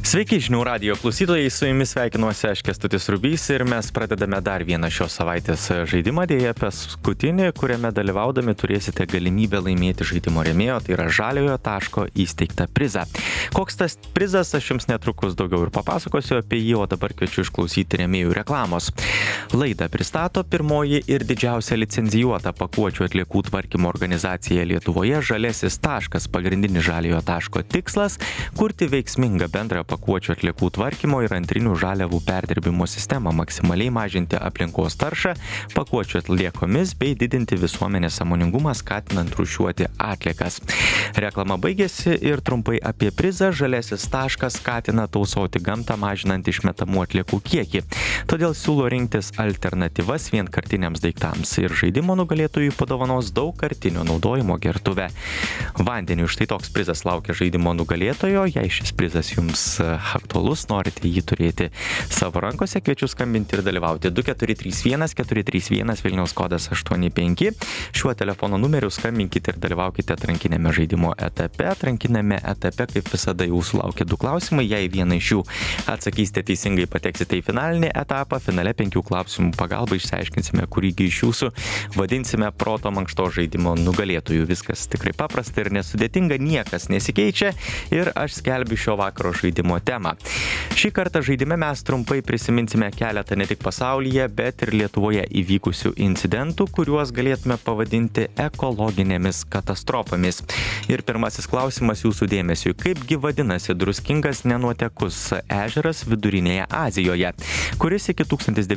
Sveiki, žinių radijo klausytojai, su jumis sveikinuosi aš Kęstutis Rubys ir mes pradedame dar vieną šios savaitės žaidimą, dėja paskutinį, kuriame dalyvaudami turėsite galimybę laimėti žaidimo rėmėjo, tai yra Žaliojo taško įsteigtą prizą. Koks tas prizas, aš jums netrukus daugiau ir papasakosiu apie jį, o dabar kviečiu išklausyti rėmėjų reklamos. Laidą pristato pirmoji ir didžiausia licencijuota pakuočių atliekų tvarkymo organizacija Lietuvoje Žaliasis taškas. Pagrindinis Žaliojo taško tikslas – kurti veiksmingą bendrą pakuočių atliekų tvarkymo ir antrinių žaliavų perdirbimo sistemą, maksimaliai mažinti aplinkos taršą pakuočių atliekomis bei didinti visuomenės sąmoningumą, skatinant rūšiuoti atliekas. Reklama baigėsi ir trumpai apie prizą. Žaliasis taškas skatina tausoti gamtą, mažinant išmetamų atliekų kiekį. Todėl siūlo rinktis alternatyvas vienkartiniams daiktams ir žaidimo nugalėtojui padovanos daugkartinio naudojimo gertuvę. Vandeniui štai toks prizas laukia žaidimo nugalėtojo. Jei šis prizas jums aktualus, norite jį turėti savo rankose, kviečiu skambinti ir dalyvauti 2431 431 Vilniaus kodas 85. Šiuo telefono numeriu skambinkite ir dalyvaukite atrankinėme žaidimo etape. Atrankinėme etape, kaip visada, jūsų laukia 2 klausimai. Jei vieną iš jų atsakysite teisingai, pateksite į finalinį etapą. Finale 5 klausimų pagalba išsiaiškinsime, kurįgi iš jūsų vadinsime proto mankšto žaidimo nugalėtojų. Viskas tikrai paprasta ir nesudėtinga, niekas nesikeičia ir aš skelbiu šio vakaro žaidimo temą. Šį kartą žaidime mes trumpai prisiminsime keletą ne tik pasaulyje, bet ir Lietuvoje įvykusių incidentų, kuriuos galėtume pavadinti ekologinėmis katastrofomis. Ir pirmasis klausimas jūsų dėmesiui. Kaipgi vadinasi druskingas nenuotekus ežeras Vidurinėje Azijoje, kuris iki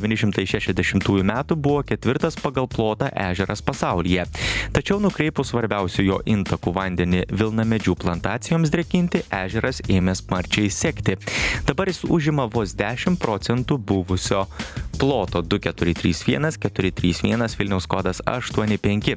1960 metų buvo 4. pagal plotą ežeras pasaulyje. Tačiau nukreipus svarbiausių jo intakų vandenį vilnamedžių plantacijoms drėkinti, ežeras ėmė smarčiai sekti. Dabar jis užima vos 10% buvusio ploto. 2431 431 Vilniaus kodas 85.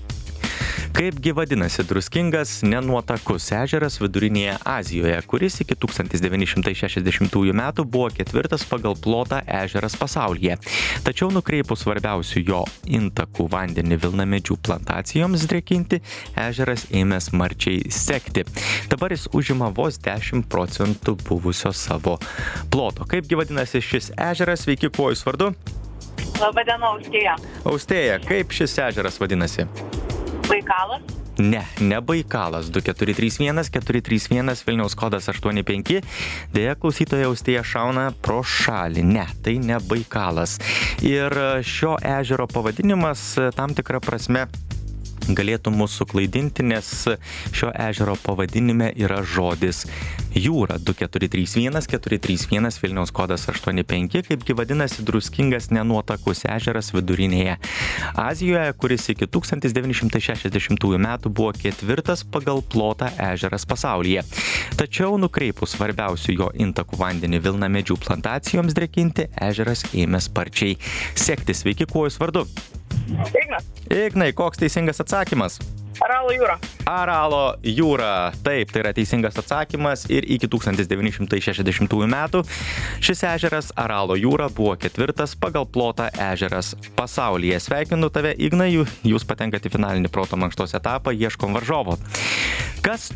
Kaipgi vadinasi druskingas nenuotakus ežeras Vidurinėje Azijoje, kuris iki 1960 metų buvo 4. pagal plotą ežeras pasaulyje. Tačiau nukreipus svarbiausių jo intakų vandenį vilnamedžių plantacijoms drėkinti, ežeras ėmė smarčiai sekti. Dabar jis užima vos 10% buvusio savo ploto. Kaipgi vadinasi šis ežeras? Sveiki, kuo jūs vardu? Labadiena, Austėja. Austėja, kaip šis ežeras vadinasi? Baikalas? Ne Baikalas. 2431 431 Vilniaus kodas 85. Deja, klausytoja Austėja šauna pro šalį. Ne, tai ne Baikalas. Ir šio ežero pavadinimas tam tikrą prasme galėtų mūsų klaidinti, nes šio ežero pavadinime yra žodis jūra. 2431 431 Vilniaus kodas 85. Kaipgi vadinasi druskingas nenuotakus ežeras Vidurinėje Azijoje, kuris iki 1960 metų buvo 4. pagal plotą ežeras pasaulyje. Tačiau nukreipus svarbiausių jo intakų vandenį vilnamedžių plantacijoms drėkinti, ežeras ėmė sparčiai sekti. Sveiki, kuo jūs vardu? Ignas. Ignai, koks teisingas atsakymas? Aralo jūra. Aralo jūra. Taip, tai yra teisingas atsakymas ir iki 1960 metų šis ežeras Aralo jūra buvo 4. pagal plotą ežeras pasaulyje. Sveikinu tave, Ignai, jūs patenkate į finalinį proto mankštos etapą, ieškom varžovo. Kas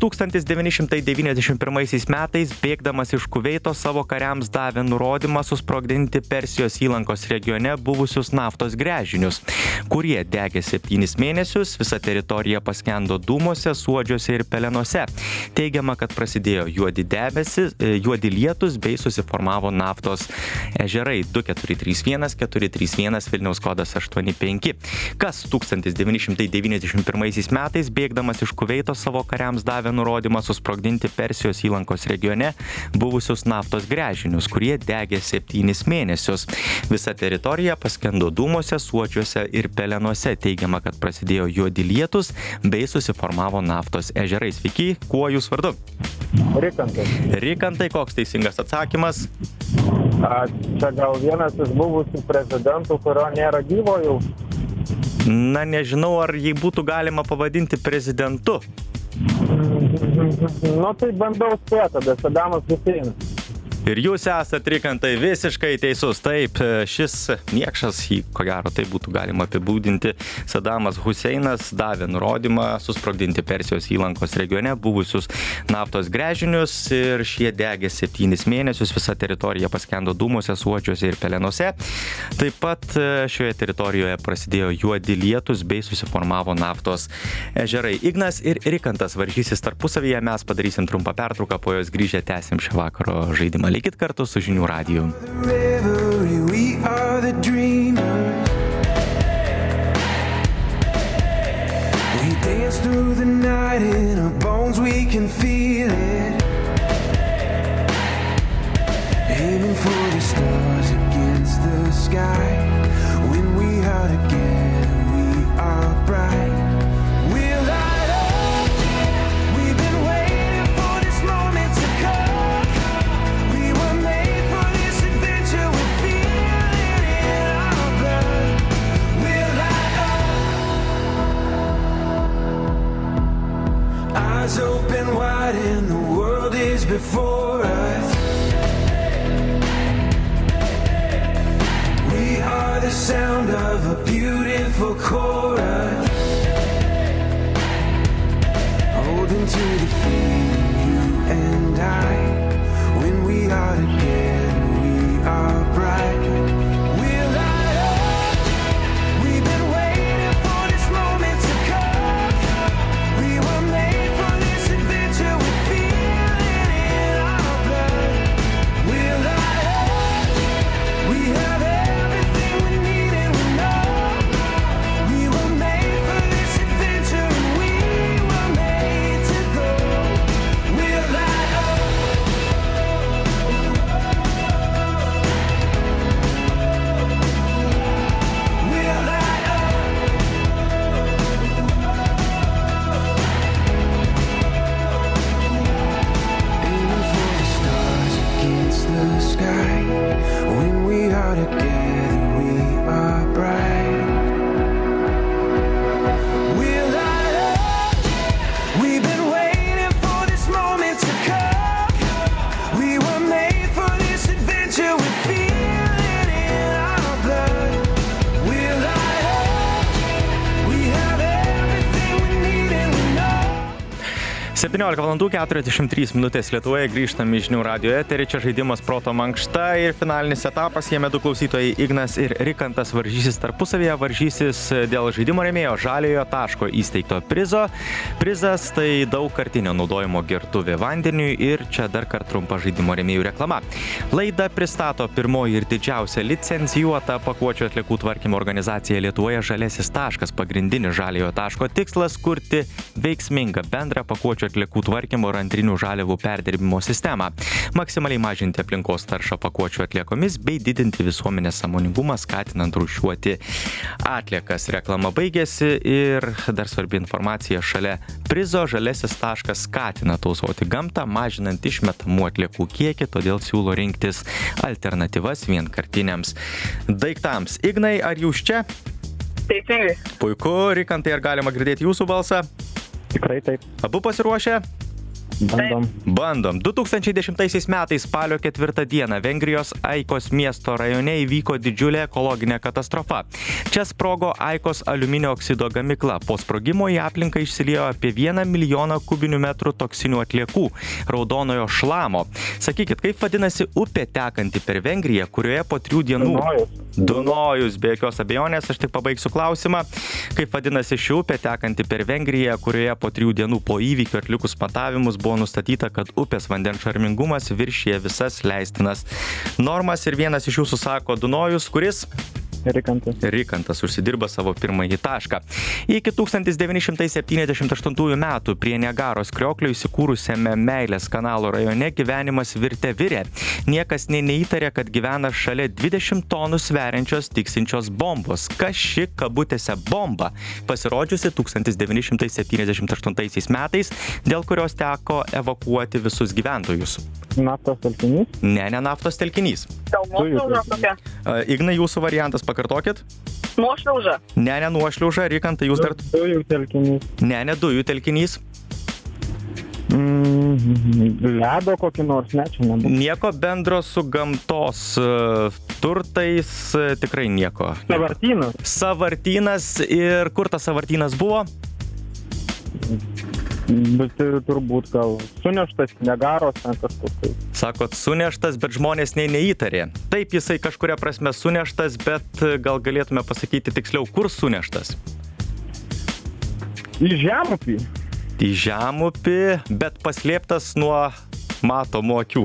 1991 metais, bėgdamas iš Kuveito, savo kariams davė nurodymą susprogdinti Persijos įlankos regione buvusius naftos gręžinius, kurie degė 7 mėnesius, visa teritorija paskendo dūmuose, suodžiuose ir pelenuose. Teigiama, kad prasidėjo juodi lietus bei susiformavo naftos ežerai. 2431 431 Vilniaus kodas 85. Kas 1991 metais, bėgdamas iš Kuveito, savo kariams davė nurodymą susprogdinti Persijos įlankos regione buvusius naftos gręžinius, kurie degė 7 mėnesius. Visa teritorija paskendo dūmuose, suodžiuose ir pelenuose. Teigiama, kad prasidėjo juodi lietus bei susiformavo naftos ežerai. Sveiki, kuo jūs vardu? Rikantai. Rikantai, koks teisingas atsakymas? Čia gal vienas iš buvusių prezidentų, kurio nėra gyvo jau. Na, nežinau, ar jį būtų galima pavadinti prezidentu. Nu, tai bandau spėti, tada Sadamas Huseinas. Ir jūs esat, Rikantai, visiškai teisus. Taip, šis niekšas, ko gero, tai būtų galima apibūdinti, Sadamas Huseinas davė nurodymą susprogdinti Persijos įlankos regione buvusius naftos gręžinius ir šie degė 7 mėnesius, visa teritorija paskendo dūmuose, suodžiuose ir pelenuose. Taip pat šioje teritorijoje prasidėjo juodi lietus bei susiformavo naftos ežerai. Ignas ir Rikantas varžysis tarpusavyje, mes padarysim trumpą pertrauką, po jos grįžę tęsim šio vakaro žaidimą. Likit kartu su Žinių radiju. Dance through the night in our bones, we can feel it. Aiming for the stars against the sky. When we are together, we are bright. We'll light up. We've been waiting for this moment to come. We were made for this adventure. We feel it in our blood. We'll light up. Eyes open wide and the world is before us. We are the sound of a beautiful chorus. Holding to the feeling, you and I. When we are together, we are bright. We'll light up. We've been waiting for this moment to come. We were made for this adventure. We feel it in our blood. We'll light up. We have everything we need and we know. We were made for this adventure and we were made to go. We'll light up. We'll light up. Aiming for the stars against the sky. When we are together, we are bright. We'll light up. We've been waiting for this moment to come. We were made for this adventure. We feel it in our blood. We'll light up. We have everything we need and we know. 17:43 Lietuvoje, grįžtam į Žinių radijo eterį, čia žaidimas Proto mankšta ir finalinis etapas, jame du klausytojai Ignas ir Rikantas varžysis tarpusavyje, varžysis dėl žaidimo rėmėjo Žaliojo taško įsteigto prizo. Prizas tai daugkartinio naudojimo gertuvė vandeniui ir čia dar kart trumpa žaidimo rėmėjų reklama. Laidą pristato pirmoji ir didžiausia licencijuota pakuočių atliekų tvarkymo organizacija Lietuvoje Žaliasis taškas. Pagrindinis Žaliojo taško tikslas - kurti veiksmingą bendrą pakuočių atliekų tvarkymo ir antrinių žaliavų perdirbimo sistemą, maksimaliai mažinti aplinkos taršą pakuočių atliekomis bei didinti visuomenės sąmoningumą, skatinant rūšiuoti atliekas. Reklama baigėsi ir dar svarbi informacija šalia prizo. Žaliasis taškas skatina tausoti gamtą, mažinant išmetamų atliekų kiekį, todėl siūlo rinktis alternatyvas vienkartiniams daiktams. Ignai, ar jūs čia? Teisingai. Puiku, Rikantai, ar galima girdėti jūsų balsą? Tikrai taip. Abu pasiruošę? Bandom. 2010 metais spalio 4 dieną Vengrijos Aikos miesto rajone įvyko didžiulė ekologinė katastrofa. Čia sprogo Aikos aliuminio oksido gamykla. Po sprogimo į aplinką išsiliejo apie 1 milijoną kubinių metrų toksinių atliekų, raudonojo šlamo. Sakykit, kaip vadinasi upė tekanti per Vengriją, kurioje po 3 dienų... Dunojus, be jokios abejonės, aš tik pabaigsiu klausimą. Kaip vadinasi ši upė tekanti per Vengriją, kurioje po 3 dienų po įvykio atlikus matavimus buvo nustatyta, kad upės vandens šarmingumas viršija visas leistinas normas ir vienas iš jūsų sako Dunojus, kuris... Rikantas užsidirba savo pirmąjį tašką. Iki 1978 metų prie Niagaros krioklio įsikūrusiame Meilės kanalo rajone gyvenimas virė. Niekas neįtarė, kad gyvena šalia 20 tonų sveriančios tiksinčios bombos. Kas ši kabutėse bomba, pasirodžiusi 1978 metais, dėl kurios teko evakuoti visus gyventojus? Naftos telkinys? Ne naftos telkinys. Nuošliauža kokia? Ignai, jūsų variantas, pakartokit. Nuošliauža. Ne nuošliauža, Rikantai, jūs dar... Dujų telkinys. Ne dujų telkinys. Ledo kokį nors, ne, čia nebuvo. Nieko bendro su gamtos turtais, tikrai nieko. Savartynas. Savartynas, ir kur tas savartynas buvo? Bet turbūt gal suneštas, negaros, ten kažkur tai. Sakot, suneštas, bet žmonės neįtarė. Taip, jisai kažkuria prasme suneštas, bet gal galėtume pasakyti tiksliau, kur suneštas? Į žemupį. Į žemupį, bet paslėptas nuo matomų akių.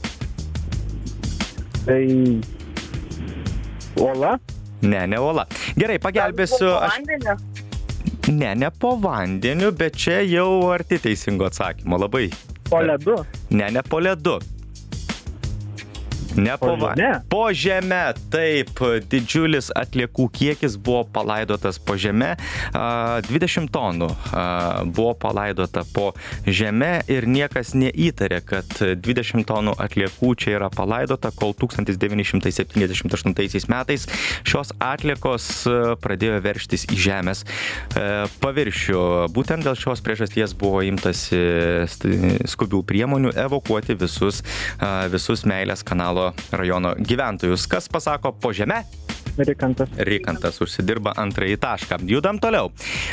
Tai uola? Ne uola. Gerai, pagelbėsiu. Vandeniu? Ne po vandeniu, bet čia jau arti teisingo atsakymo. Labai. Po ledu? Ne po ledu. Ne po žeme? Po žeme, taip, didžiulis atliekų kiekis buvo palaidotas po žeme, 20 tonų buvo palaidota po žeme ir niekas neįtarė, kad 20 tonų atliekų čia yra palaidota, kol 1978 metais šios atliekos pradėjo veržtis į žemės paviršių. Būtent dėl šios priežasties buvo imtasi skubių priemonių evakuoti visus Meilės kanalo rajono gyventojus. Kas pasako po žeme? Rikantas. Rikantas užsidirba antrąjį tašką. Judam toliau.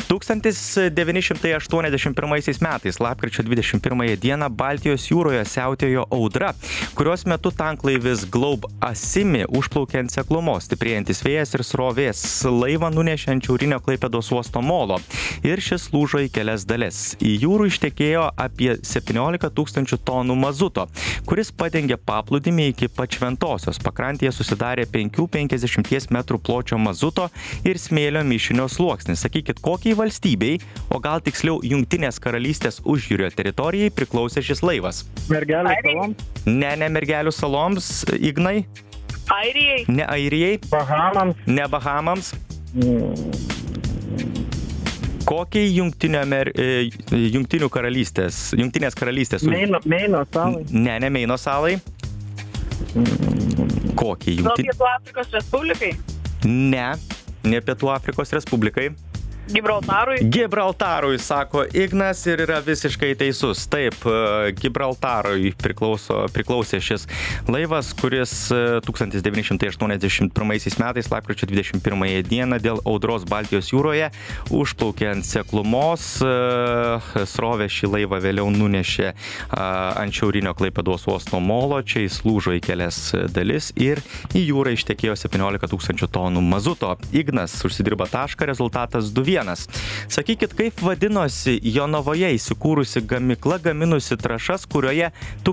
1981 metais, lapkričio 21 dieną, Baltijos jūroje siautėjo audra, kurios metu tanklaivis Globe Asimi užplaukė ant seklumos. Stiprėjantis vėjas ir srovės laivą nunešė ant šiaurinio Klaipėdos uosto molo ir šis lūžo į kelias dalis. Į jūrų ištekėjo apie 17 000 tonų mazuto, kuris padengė paplūdimį iki pat Šventosios. Pakrantėje susidarė 5-50 metrų pločio mazuto ir smėlio mišinio sluoksnis. Sakykit, kokiai valstybei, o gal tiksliau Jungtinės karalystės užjūrio teritorijai priklausė šis laivas? Mergelių saloms? Ne Mergelių saloms, Ignai? Airijai? Ne Airijai? Bahamams? Ne Bahamams? Kokiai Jungtinės karalystės? Meino salai? Ne Meino salai. Kokiai Nuo Pietų Afrikos Respublikai? Ne Pietų Afrikos Respublikai. Gibraltarui, sako Ignas, ir yra visiškai teisus. Taip, Gibraltarui priklausė šis laivas, kuris 1981 metais, lapkričio 21 dieną, dėl audros Baltijos jūroje užplaukė ant seklumos. Srovė šį laivą vėliau nunešė ant šiaurinio Klaipėdos uosto molo, čia jis lūžo į kelias dalis ir į jūrą ištekėjo 17 000 tonų mazuto. Ignas užsidirba tašką, rezultatas 2-1. Sakykit, kaip vadinosi Jonavoje įsikūrusi gamykla gaminusi trąšas, kurioje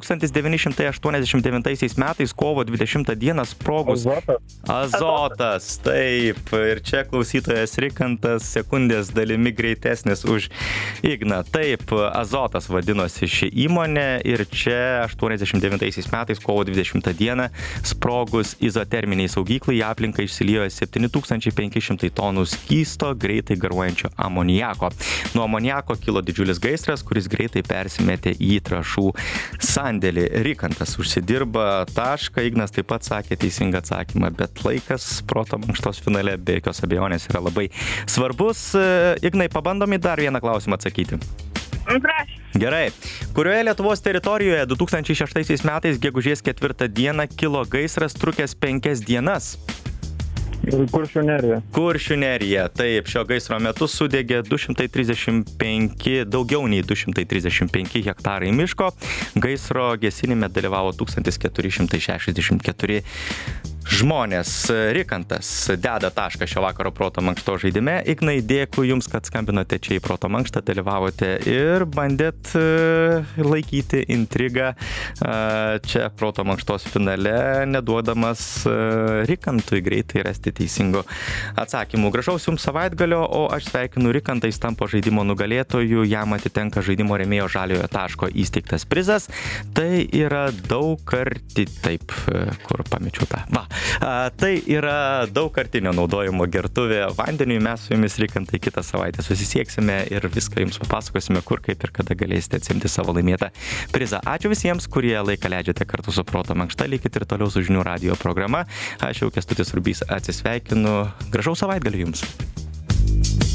1989 metais kovo 20 dieną sprogus? Azotas. Taip, ir čia klausytojas Rikantas sekundės dalimi greitesnis už Igną. Taip, Azotas vadinosi ši įmonė ir čia 89 metais kovo 20 dieną sprogus izoterminiai saugyklai į aplinką išsiliejo 7500 tonų skysto greitai garuojančio amoniako. Nuo amoniako kilo didžiulis gaisras, kuris greitai persimetė į trąšų sandėlį. Rikantas užsidirba tašką, Ignas taip pat sakė teisingą atsakymą, bet laikas proto mankštos finale be jokios abejonės yra labai svarbus. Ignai, pabandom į dar vieną klausimą atsakyti. Gerai. Kurioje Lietuvos teritorijoje 2006 metais gegužės 4 dieną kilo gaisras trukęs 5 dienas? Kuršių nerija. Kuršių nerija. Taip, šio gaisro metu sudegė daugiau nei 235 hektarai miško. Gaisro gesinime dalyvavo 1464 žmonės. Rikantas deda tašką šio vakaro proto mankšto žaidime. Ignai, dėkui Jums, kad skambinote čia į proto mankštą, dalyvavote ir bandėt laikyti intrigą čia proto mankštos finale, neduodamas Rikantui greitai rasti teisingų atsakymų. Gražaus Jums savaitgalio, o aš sveikinu Rikantą, jis tampa žaidimo nugalėtojų, jam atitenka žaidimo rėmėjo Žaliojo taško įsteigtas prizas. Tai yra taip, kur pamečiau tą. Tai yra daugkartinio naudojimo gertuvė vandeniui. Mes su Jumis, Rikantai, kitą savaitę susisieksime ir viską Jums papasakosime, kur, kaip ir kada galėsite atsimti savo laimėtą prizą. Ačiū visiems, kurie laiką leidžiate kartu su Proto mankšta. Likit ir toliau su Žinių radijo programa. Aš jau Kęstutis Rubys atsisveikinu. Gražaus savaitgalio Jums.